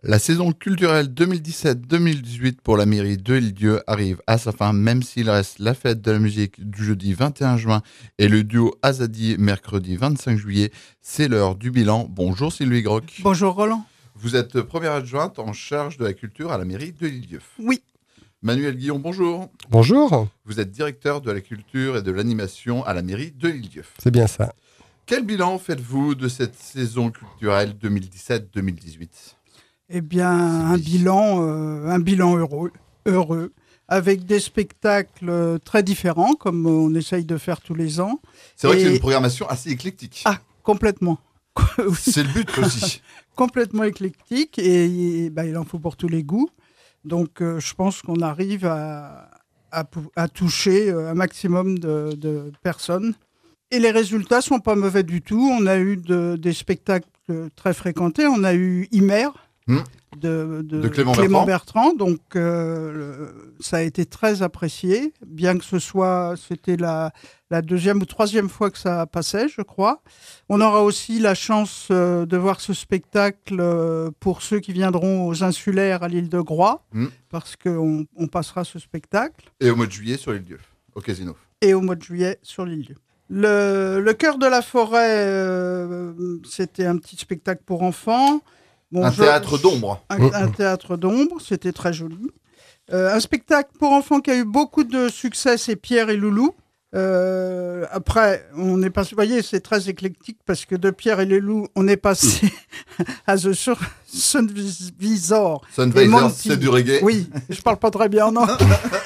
La saison culturelle 2017-2018 pour la mairie de L'Île-d'Yeu arrive à sa fin, même s'il reste la fête de la musique du jeudi 21 juin et le duo Azadi mercredi 25 juillet. C'est l'heure du bilan. Bonjour Sylvie Groc. Bonjour Roland. Vous êtes première adjointe en charge de la culture à la mairie de L'Île-d'Yeu. Oui. Manuel Guillon, bonjour. Bonjour. Vous êtes directeur de la culture et de l'animation à la mairie de L'Île-d'Yeu. C'est bien ça. Quel bilan faites-vous de cette saison culturelle 2017-2018 ? Eh bien, un bilan heureux, avec des spectacles très différents, comme on essaye de faire tous les ans. C'est vrai que c'est une programmation assez éclectique. Ah, complètement. C'est le but aussi. Complètement éclectique, et il en faut pour tous les goûts. Donc, je pense qu'on arrive à toucher un maximum de personnes. Et les résultats ne sont pas mauvais du tout. On a eu des spectacles très fréquentés. On a eu Imer de Clément Bertrand. Donc, ça a été très apprécié, bien que c'était la deuxième ou troisième fois que ça passait, je crois. On aura aussi la chance de voir ce spectacle pour ceux qui viendront aux Insulaires à l'île de Groix, parce qu'on passera ce spectacle. Et au mois de juillet sur l'Île-d'Yeu, au Casino. Et au mois de juillet sur l'Île-d'Yeu. Le Cœur de la forêt, c'était un petit spectacle pour enfants. Bon, théâtre d'ombre. Un théâtre d'ombre, c'était très joli. Un spectacle pour enfants qui a eu beaucoup de succès, c'est Pierre et Loulou. Après, on est passé, vous voyez, c'est très éclectique parce que de Pierre et les loups, on est passé à The Sunvisor. Sunvisor, c'est du reggae. Oui, je parle pas très bien, non.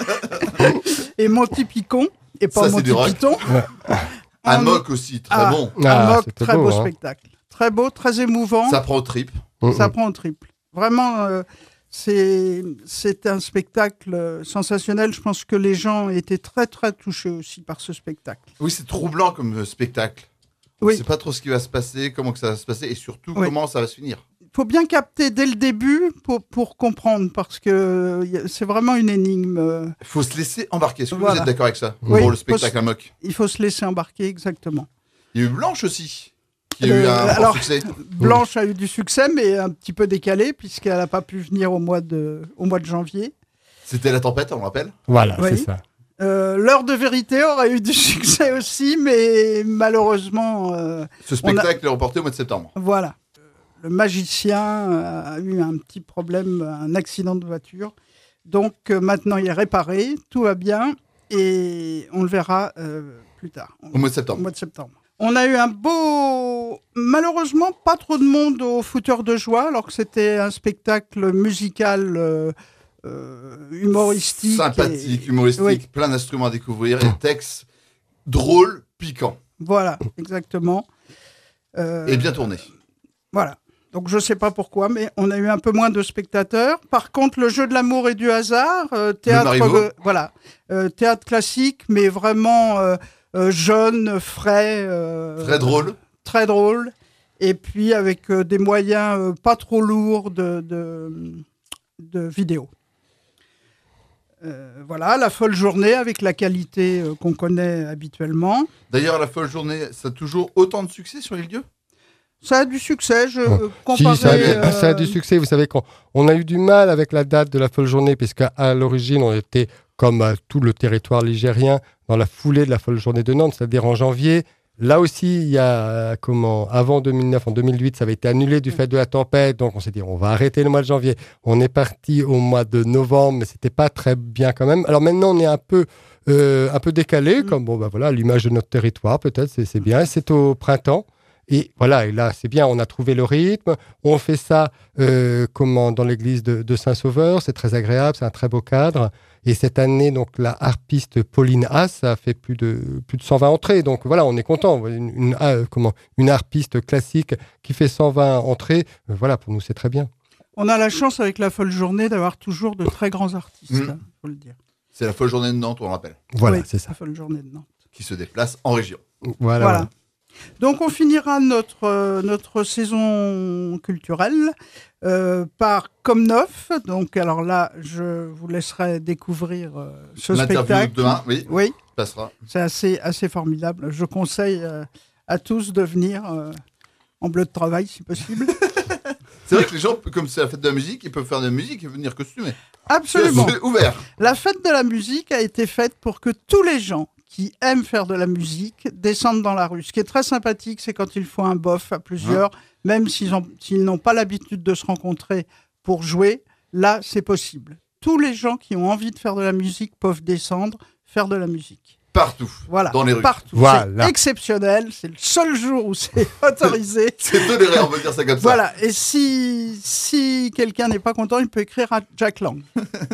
Et Monty Python, et pas ça, Monty Python. Amok aussi, très bon. Amok, très beau spectacle. Très beau, très émouvant. Ça prend au triple. Ça prend au triple. Vraiment, c'est un spectacle sensationnel. Je pense que les gens étaient très, très touchés aussi par ce spectacle. Oui, c'est troublant comme spectacle. On ne sait pas trop ce qui va se passer, comment que ça va se passer et surtout comment ça va se finir. Il faut bien capter dès le début pour comprendre, parce que c'est vraiment une énigme. Il faut se laisser embarquer. Est-ce que vous êtes d'accord avec ça pour le spectacle Amok? Il faut se laisser embarquer, exactement. Il y a eu Blanche aussi, qui a eu un succès. Blanche a eu du succès, mais un petit peu décalé, puisqu'elle n'a pas pu venir au mois de janvier. C'était La Tempête, on le rappelle. Voilà, c'est ça. L'Heure de vérité aurait eu du succès aussi, mais malheureusement... Ce spectacle est reporté au mois de septembre. Voilà. Le magicien a eu un petit problème, un accident de voiture. Donc maintenant, il est réparé, tout va bien, et on le verra plus tard. Au mois de septembre. Au mois de septembre. On a eu un beau... Malheureusement, pas trop de monde au Fouteur de joie, alors que c'était un spectacle musical humoristique. Sympathique, humoristique, plein d'instruments à découvrir, et texte drôle, piquant. Voilà, exactement. Et bien tourné. Voilà. Donc, je ne sais pas pourquoi, mais on a eu un peu moins de spectateurs. Par contre, le jeu de l'amour et du hasard, théâtre classique, mais vraiment jeune, frais. Très drôle. Très drôle. Et puis, avec des moyens pas trop lourds de vidéo. Voilà, La Folle Journée, avec la qualité qu'on connaît habituellement. D'ailleurs, La Folle Journée, ça a toujours autant de succès sur l'Île-d'Yeu ? Ça a du succès, ça a du succès. Vous savez qu'on a eu du mal avec la date de La Folle Journée, puisqu'à l'origine, on était, comme tout le territoire ligérien, dans la foulée de La Folle Journée de Nantes, c'est-à-dire en janvier. Là aussi, il y a, avant 2009, en 2008, ça avait été annulé du fait de la tempête, donc on s'est dit, on va arrêter le mois de janvier. On est parti au mois de novembre, mais c'était pas très bien quand même. Alors maintenant, on est un peu décalé, comme l'image de notre territoire, peut-être, c'est bien. C'est au printemps. Et voilà, et là, c'est bien, on a trouvé le rythme. On fait ça dans l'église de Saint-Sauveur. C'est très agréable, c'est un très beau cadre. Et cette année, donc, la harpiste Pauline Haas a fait plus de 120 entrées. Donc voilà, on est content. Une harpiste classique qui fait 120 entrées, voilà, pour nous, c'est très bien. On a la chance, avec La Folle Journée, d'avoir toujours de très grands artistes, faut le dire. C'est La Folle Journée de Nantes, on le rappelle. Voilà, c'est ça. La Folle Journée de Nantes. Qui se déplace en région. Voilà. Donc, on finira notre saison culturelle par Comme Neuf. Donc, alors là, je vous laisserai découvrir ce spectacle. Demain, oui. Passera. C'est assez formidable. Je conseille à tous de venir en bleu de travail, si possible. C'est vrai que les gens, comme c'est la fête de la musique, ils peuvent faire de la musique et venir costumés. Absolument. C'est ouvert. La fête de la musique a été faite pour que tous les gens qui aiment faire de la musique descendent dans la rue. Ce qui est très sympathique, c'est quand il faut un bof à plusieurs, même s'ils n'ont pas l'habitude de se rencontrer pour jouer, là, c'est possible. Tous les gens qui ont envie de faire de la musique peuvent descendre, faire de la musique. Partout. Voilà, dans les rues. Partout. Voilà. C'est exceptionnel, c'est le seul jour où c'est autorisé. C'est toléré, on peut dire ça comme ça. Voilà, et si quelqu'un n'est pas content, il peut écrire à Jack Lang.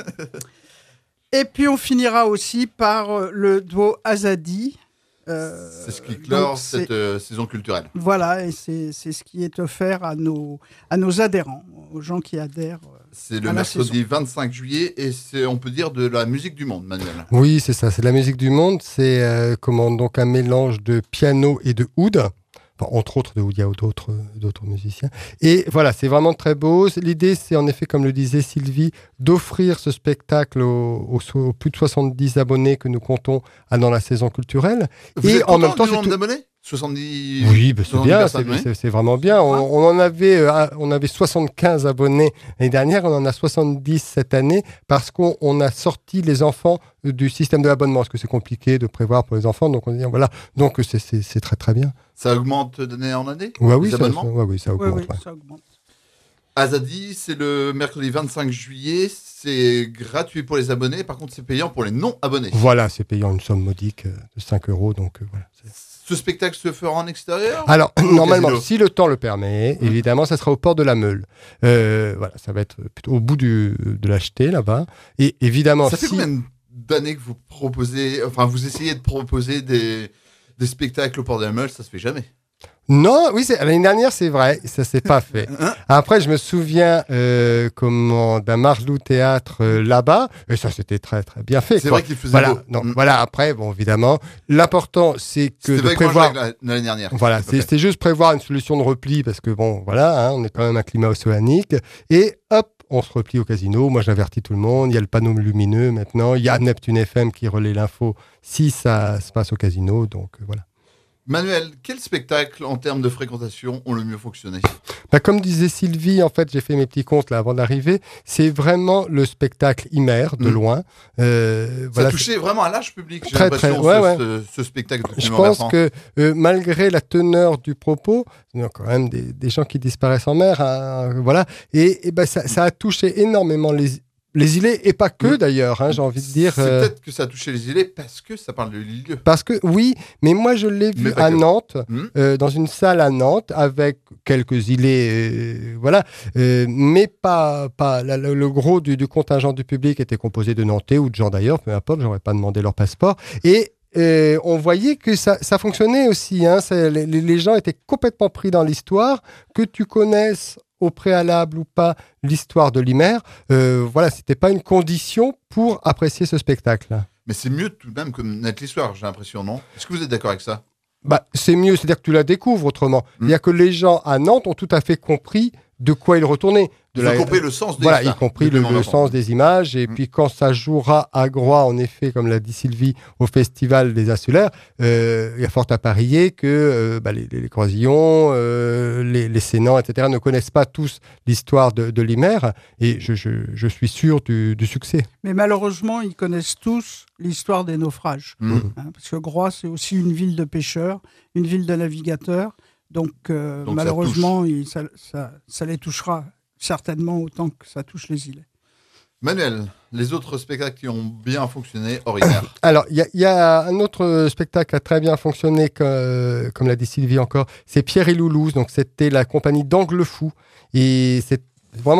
Et puis on finira aussi par le duo Azadi. C'est ce qui clore cette saison culturelle. Voilà, et c'est ce qui est offert à nos adhérents, aux gens qui adhèrent. C'est le mercredi 25 juillet et c'est, on peut dire, de la musique du monde, Manuel. Oui, c'est ça, c'est de la musique du monde. C'est donc un mélange de piano et de oud. Enfin, entre autres de oud, il y a d'autres musiciens. Et voilà, c'est vraiment très beau. L'idée, c'est en effet, comme le disait Sylvie, d'offrir ce spectacle aux plus de 70 abonnés que nous comptons dans la saison culturelle. Vous êtes en même temps, du nombre d'abonnés 70. Oui, bah c'est bien, personnes, c'est vraiment bien. On en avait 75 abonnés l'année dernière, on en a 70 cette année parce qu'on a sorti les enfants du système de l'abonnement, parce que c'est compliqué de prévoir pour les enfants. Donc on dit voilà, donc c'est très très bien. Ça augmente d'année en année? Oui, ça augmente. Oui, ça augmente. Ça augmente. Azadi, c'est le mercredi 25 juillet. C'est gratuit pour les abonnés. Par contre, c'est payant pour les non-abonnés. Voilà, c'est payant une somme modique de 5 €. Donc voilà. Ce spectacle se fera en extérieur? Alors, normalement, si le temps le permet, évidemment, ça sera au port de la Meule. Voilà, ça va être plutôt au bout de l'Acheté, là-bas. Et évidemment, ça fait combien d'années que vous proposez, enfin, vous essayez de proposer des spectacles au port de la Meule? Ça se fait jamais. Non, oui, l'année dernière, c'est vrai, ça s'est pas fait. Après, je me souviens d'un Marlou théâtre là-bas, et ça, c'était très, très bien fait. C'est vrai qu'il faisait beau. Voilà, après, bon, évidemment, l'important, c'est que de prévoir... l'année dernière. Voilà, c'était juste prévoir une solution de repli, parce que, bon, voilà, on est quand même un climat océanique, et hop, on se replie au casino. Moi, j'avertis tout le monde. Il y a le panneau lumineux maintenant. Il y a Neptune FM qui relaie l'info si ça se passe au casino, donc voilà. Manuel, quel spectacle en termes de fréquentation ont le mieux fonctionné? Comme disait Sylvie, en fait, j'ai fait mes petits comptes là avant d'arriver. C'est vraiment le spectacle Imer, de loin. Ça touchait vraiment un large public, j'ai très, l'impression, ce spectacle de Je pense que malgré la teneur du propos, il y a quand même des gens qui disparaissent en mer. Voilà. Et ça a touché énormément les îlets, et pas que d'ailleurs, j'ai envie de dire. C'est peut-être que ça a touché les îlets parce que ça parle de l'île-dieu. Parce que, oui, mais moi je l'ai vu à Nantes, dans une salle à Nantes, avec quelques îlets, voilà, mais pas le gros du contingent du public était composé de Nantais ou de gens d'ailleurs, peu importe, j'aurais pas demandé leur passeport. Et on voyait que ça fonctionnait aussi. Les gens étaient complètement pris dans l'histoire, que tu connaisses au préalable ou pas l'histoire de l'Imer, voilà, c'était pas une condition pour apprécier ce spectacle. Mais c'est mieux tout de même que connaître l'histoire, j'ai l'impression, non? Est-ce que vous êtes d'accord avec ça? C'est mieux, c'est-à-dire que tu la découvres autrement. C'est-à-dire que les gens à Nantes ont tout à fait compris de quoi il retournait. Ils ont compris le sens des images. Voilà, y compris le sens des images. Et puis quand ça jouera à Groix, en effet, comme l'a dit Sylvie, au Festival des Insulaires, il y a fort à parier que les Croisillons, les Sénans, etc., ne connaissent pas tous l'histoire de l'Imer. Et je suis sûr du succès. Mais malheureusement, ils connaissent tous l'histoire des naufrages. Parce que Groix, c'est aussi une ville de pêcheurs, une ville de navigateurs. Donc malheureusement, ça les touchera certainement autant que ça touche les îlets. Manuel, les autres spectacles qui ont bien fonctionné hors Imer? Alors, il y a un autre spectacle qui a très bien fonctionné, comme l'a dit Sylvie encore, c'est Pierre et Loulouse. Donc, c'était la compagnie d'Angle Fou. Et c'est vraiment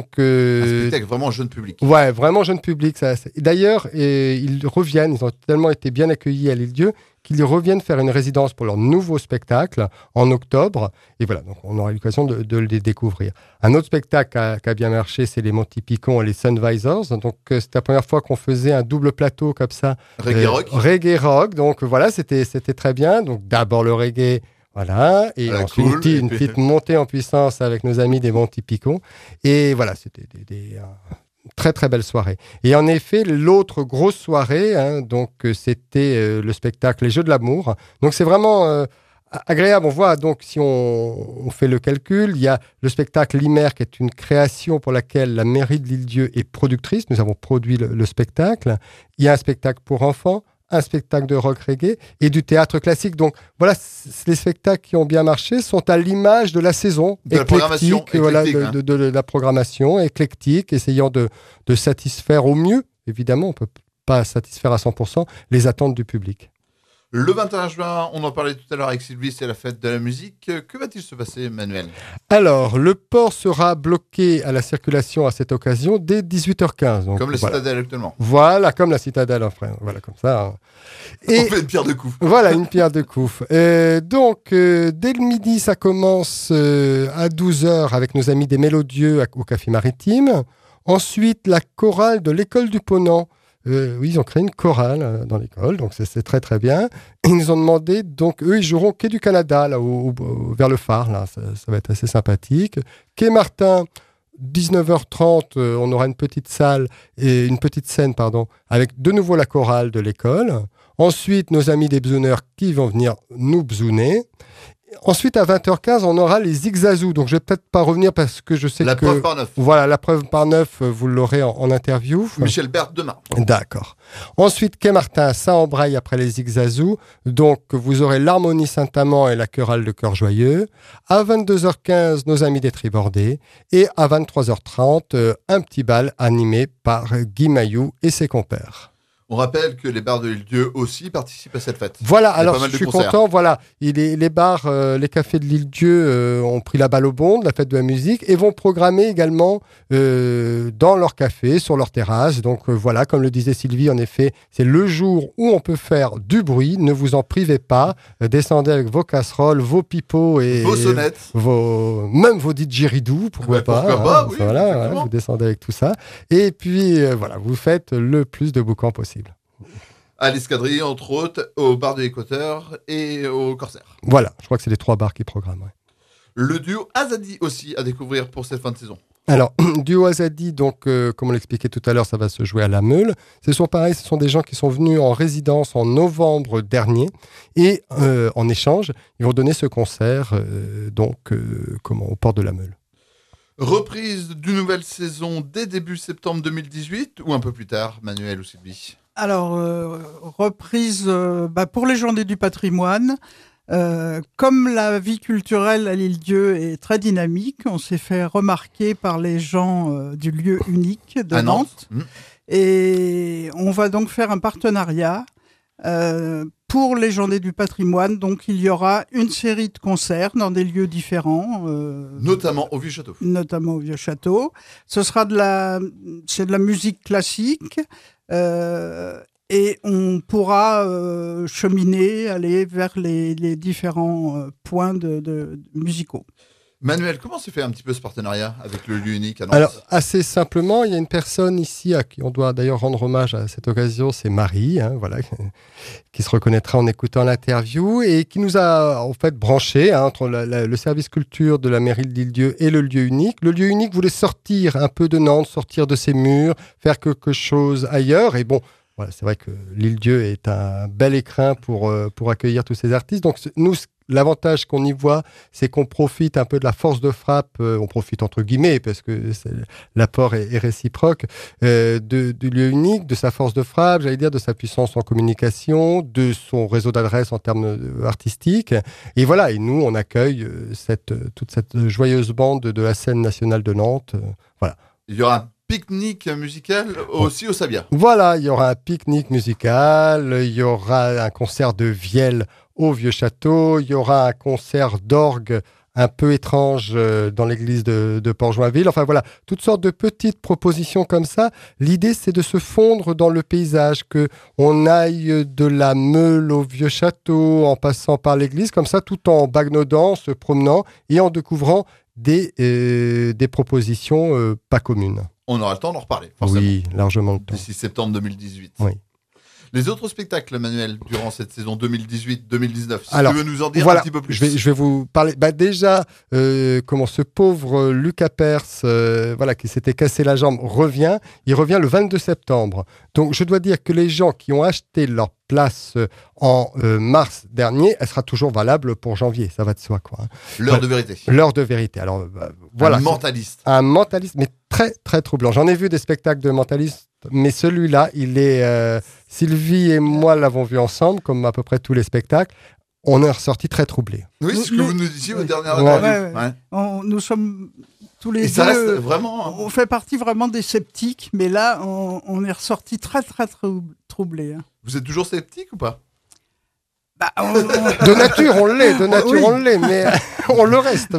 un spectacle vraiment jeune public. Ouais, vraiment jeune public. D'ailleurs, ils reviennent, ils ont tellement été bien accueillis à l'Île-Dieu qu'ils reviennent faire une résidence pour leur nouveau spectacle en octobre. Et voilà, donc on aura l'occasion de les découvrir. Un autre spectacle qui a bien marché, c'est les Monty Python et les Sunvisors. Donc c'était la première fois qu'on faisait un double plateau comme ça. Reggae rock. Donc voilà, c'était très bien. Donc d'abord le reggae. Voilà, et ensuite une petite montée en puissance avec nos amis des Monty Python. Et voilà, c'était des très très belle soirée. Et en effet, l'autre grosse soirée, donc c'était le spectacle Les Jeux de l'amour. Donc c'est vraiment agréable. On voit donc, si on fait le calcul, il y a le spectacle L'Imer, qui est une création pour laquelle la mairie de l'Île-Dieu est productrice. Nous avons produit le spectacle. Il y a un spectacle pour enfants, un spectacle de rock reggae et du théâtre classique. Donc voilà, les spectacles qui ont bien marché sont à l'image de la saison de la programmation éclectique, voilà, de la programmation éclectique, essayant de satisfaire au mieux, évidemment, on ne peut pas satisfaire à 100% les attentes du public. Le 21 juin, on en parlait tout à l'heure avec Sylvie, c'est la fête de la musique. Que va-t-il se passer, Manuel ? Alors, le port sera bloqué à la circulation à cette occasion dès 18h15. Donc, comme la citadelle actuellement. Voilà, comme la citadelle, enfin, voilà, comme ça. Hein. Et on fait une pierre de coups. Voilà, une pierre de coups. Donc, dès le midi, ça commence à 12h avec nos amis des Mélodieux au Café Maritime. Ensuite, la chorale de l'école du Ponant. Oui, ils ont créé une chorale dans l'école, donc c'est très très bien. Ils nous ont demandé, donc eux, ils joueront Quai du Canada, là, vers le phare, là, ça va être assez sympathique. Quai Martin, 19h30, on aura une petite scène, avec de nouveau la chorale de l'école. Ensuite, nos amis des bzouneurs qui vont venir nous bzouner. Ensuite, à 20h15, on aura les Zigzazous. Donc, je vais peut-être pas revenir parce que je sais la que... preuve par neuf. Voilà, la preuve par neuf, vous l'aurez en interview. Michel Berthe demain. D'accord. Ensuite, Quai Martin, ça embraye après les Zigzazous. Donc, vous aurez l'Harmonie Saint-Amand et la chorale de Cœur Joyeux. À 22h15, nos amis des Tribordés. Et à 23h30, un petit bal animé par Guy Mailloux et ses compères. On rappelle que les bars de l'Île-Dieu aussi participent à cette fête. Voilà, alors je suis content. Voilà, les bars, les cafés de l'Île-Dieu ont pris la balle au bond de la fête de la musique et vont programmer également dans leur café, sur leur terrasse. Donc voilà, comme le disait Sylvie, en effet, c'est le jour où on peut faire du bruit. Ne vous en privez pas. Descendez avec vos casseroles, vos pipeaux et vos sonnettes, même vos didgeridoo, pourquoi pas. Oui, voilà, vous descendez avec tout ça. Et puis voilà, vous faites le plus de boucans possible. À l'Escadrille, entre autres, au bar de l'Équateur et au Corsaire. Voilà, je crois que c'est les 3 bars qui programment. Ouais. Le duo Azadi aussi à découvrir pour cette fin de saison. Alors, duo Azadi, donc, comme on l'expliquait tout à l'heure, ça va se jouer à la Meule. Ce sont des gens qui sont venus en résidence en novembre dernier et en échange, ils vont donner ce concert au port de la Meule. Reprise d'une nouvelle saison dès début septembre 2018 ou un peu plus tard, Manuel ou Sylvie ? Alors, reprise pour les Journées du patrimoine. Comme la vie culturelle à l'Île-Dieu est très dynamique, on s'est fait remarquer par les gens du lieu unique de Nantes. Et on va donc faire un partenariat pour les Journées du patrimoine. Donc, il y aura une série de concerts dans des lieux différents. Notamment au Vieux-Château. Notamment au Vieux-Château. Ce sera de la musique classique. Et on pourra cheminer, aller vers les différents points de musicaux. Manuel, comment se fait un petit peu ce partenariat avec le lieu unique à Nantes ? Alors, assez simplement, il y a une personne ici à qui on doit d'ailleurs rendre hommage à cette occasion, c'est Marie, qui se reconnaîtra en écoutant l'interview et qui nous a en fait branchés entre le service culture de la mairie de l'Île-Dieu et le lieu unique. Le lieu unique voulait sortir un peu de Nantes, sortir de ses murs, faire quelque chose ailleurs. Et bon, voilà, c'est vrai que l'Île-Dieu est un bel écrin pour accueillir tous ces artistes. Donc, nous, l'avantage qu'on y voit, c'est qu'on profite un peu de la force de frappe, on profite entre guillemets, parce que l'apport est réciproque, du lieu unique, de sa force de frappe, j'allais dire, de sa puissance en communication, de son réseau d'adresses en termes artistiques. Et voilà, et nous, on accueille toute cette joyeuse bande de la scène nationale de Nantes. Voilà. Il y aura un pique-nique musical aussi au Sabia. Voilà, il y aura un pique-nique musical, il y aura un concert de vielle au Vieux-Château, il y aura un concert d'orgue un peu étrange dans l'église de Port-Joinville. Enfin voilà, toutes sortes de petites propositions comme ça. L'idée, c'est de se fondre dans le paysage, qu'on aille de la Meule au Vieux-Château en passant par l'église, comme ça, tout en bagnodant, se promenant et en découvrant des propositions pas communes. On aura le temps d'en reparler, forcément. Oui, largement le temps. D'ici septembre 2018. Oui. Les autres spectacles, Manuel, durant cette saison 2018-2019, si Alors, tu veux nous en dire voilà, un petit peu plus. Je vais vous parler. Déjà, comment ce pauvre Lucas Perse, qui s'était cassé la jambe, revient. Il revient le 22 septembre. Donc, je dois dire que les gens qui ont acheté leur place en mars dernier, elle sera toujours valable pour janvier. Ça va de soi, quoi. L'heure de vérité. L'heure de vérité. Alors, voilà. Un mentaliste. Un mentaliste, mais très, très troublant. J'en ai vu des spectacles de mentalistes, mais celui-là, il est... Sylvie et moi l'avons vu ensemble, comme à peu près tous les spectacles. On est ressortis très troublés. Oui, c'est ce que vous nous disiez au dernier interview. Nous sommes tous les deux... Ça reste vraiment... On fait partie vraiment des sceptiques, mais là, on est ressortis très, très troublés. Vous êtes toujours sceptique ou pas? De nature, on l'est. On l'est, mais on le reste.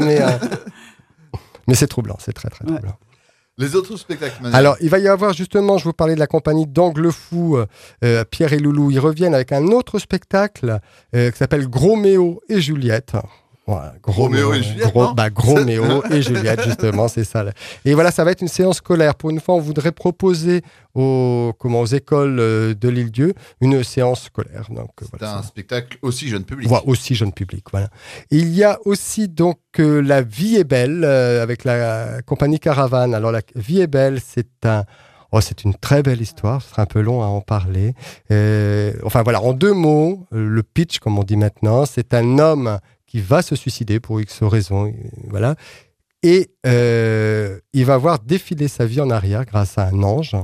Mais c'est troublant, c'est très, très troublant. Les autres spectacles, Manuel. Alors, il va y avoir justement, je vous parlais de la compagnie d'Angle Fou, Pierre et Loulou. Ils reviennent avec un autre spectacle qui s'appelle Gros Méo et Juliette. Voilà, Gros Méo et Juliette. Gros Méo et Juliette, justement, c'est ça. Et voilà, ça va être une séance scolaire. Pour une fois, on voudrait proposer aux écoles de l'Île-Dieu une séance scolaire. Donc, c'est un spectacle aussi jeune public. Voilà, aussi jeune public, voilà. Et il y a aussi donc La Vie est belle avec la compagnie Caravane. Alors, La Vie est belle, c'est une très belle histoire, ce sera un peu long à en parler. En 2 mots, le pitch, comme on dit maintenant, c'est un homme qui va se suicider pour X raisons, voilà. Et il va voir défiler sa vie en arrière grâce à un ange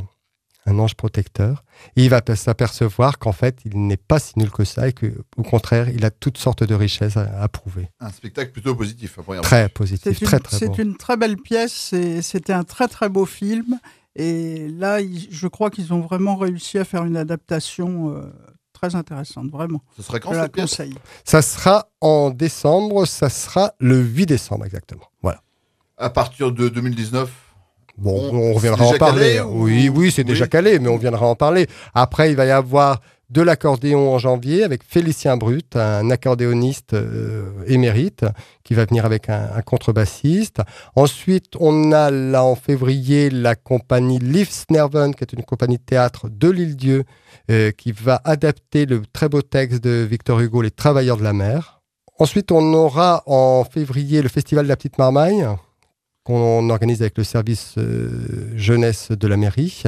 protecteur. Et il va s'apercevoir qu'en fait, il n'est pas si nul que ça et qu'au contraire, il a toutes sortes de richesses à prouver. Un spectacle plutôt positif. Très positif, très c'est bon. une très belle pièce, c'était un très très beau film. Et là, je crois qu'ils ont vraiment réussi à faire une adaptation très intéressante, vraiment. Ce serait quand cette pièce ? Ça sera en décembre, ça sera le 8 décembre exactement. Voilà. À partir de 2019 ? Bon, on reviendra en parler. Oui, c'est déjà calé, mais on viendra en parler. Après, il va y avoir de l'accordéon en janvier avec Félicien Brut, un accordéoniste émérite, qui va venir avec un contrebassiste. Ensuite, on a là en février la compagnie Livsnerven, qui est une compagnie de théâtre de l'Île-Dieu, qui va adapter le très beau texte de Victor Hugo, Les Travailleurs de la mer. Ensuite, on aura en février le Festival de la Petite Marmaille, qu'on organise avec le service jeunesse de la mairie.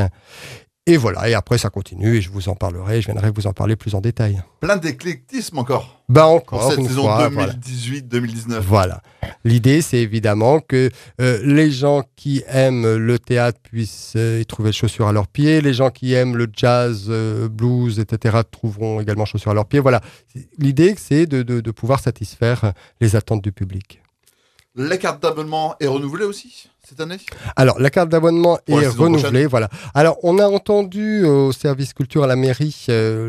Et voilà, et après ça continue, et je viendrai vous en parler plus en détail. Plein d'éclectisme encore. Encore pour cette une saison fois, 2018-2019. Voilà. L'idée, c'est évidemment que les gens qui aiment le théâtre puissent y trouver chaussures à leurs pieds. Les gens qui aiment le jazz, blues, etc. trouveront également chaussures à leurs pieds. Voilà. L'idée, c'est de pouvoir satisfaire les attentes du public. La carte d'abonnement est renouvelée aussi cette année ? Alors, la carte d'abonnement est renouvelée, voilà. Alors, on a entendu au service culture à la mairie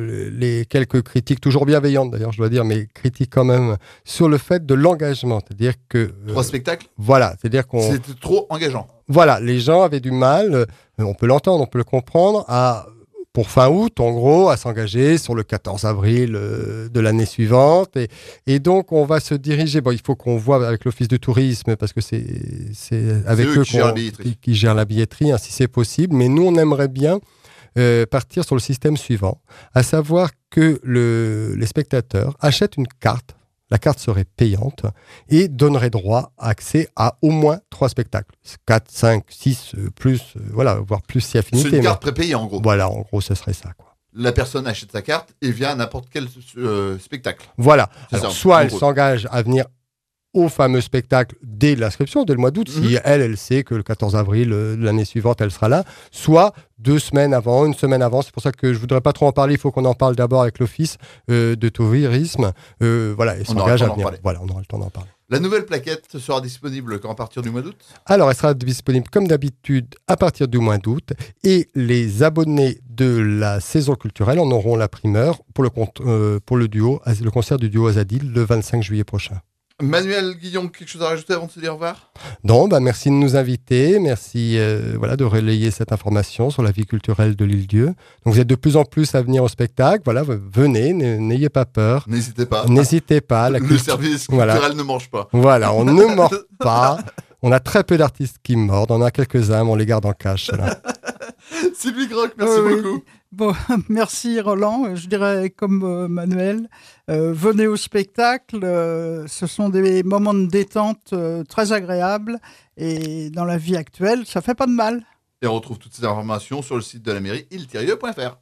les quelques critiques, toujours bienveillantes d'ailleurs, je dois dire, mais critiques quand même, sur le fait de l'engagement. C'est-à-dire que... 3 spectacles ? Voilà, c'est-à-dire qu'on... C'était trop engageant. Voilà, les gens avaient du mal, on peut l'entendre, on peut le comprendre, pour fin août, en gros, à s'engager sur le 14 avril de l'année suivante. Et donc, on va se diriger... Bon, il faut qu'on voit avec l'Office du tourisme, parce que c'est avec eux qui gèrent la billetterie, hein, si c'est possible. Mais nous, on aimerait bien partir sur le système suivant, à savoir que les spectateurs achètent une carte. La carte serait payante et donnerait droit à accès à au moins 3 spectacles. 4, 5, 6, plus, voire plus si affinité. C'est une carte prépayée en gros. Voilà, en gros, ce serait ça, quoi. La personne achète sa carte et vient à n'importe quel spectacle. Voilà. Alors, soit elle s'engage à venir au fameux spectacle dès l'inscription, dès le mois d'août, si elle sait que le 14 avril de l'année suivante, elle sera là, soit 2 semaines avant, 1 semaine avant. C'est pour ça que je ne voudrais pas trop en parler. Il faut qu'on en parle d'abord avec l'Office de tourisme. Et s'engage à venir. Voilà, on aura le temps d'en parler. La nouvelle plaquette sera disponible à partir du mois d'août ? Alors, elle sera disponible comme d'habitude à partir du mois d'août. Et les abonnés de la saison culturelle en auront la primeur pour le concert du duo Azadil le 25 juillet prochain. Manuel Guillon, quelque chose à rajouter avant de se dire au revoir ? Non, merci de nous inviter, merci de relayer cette information sur la vie culturelle de l'Île-Dieu. Donc vous êtes de plus en plus à venir au spectacle, venez, n'ayez pas peur. N'hésitez pas. Le service culturel ne mange pas. Voilà, on ne mord pas. On a très peu d'artistes qui mordent, on a quelques-uns, mais on les garde en cache. Sylvie Groc, merci beaucoup. Bon, merci Roland. Je dirais comme Manuel, venez au spectacle. Ce sont des moments de détente très agréables et dans la vie actuelle, ça fait pas de mal. Et on retrouve toutes ces informations sur le site de la mairie, il-fr.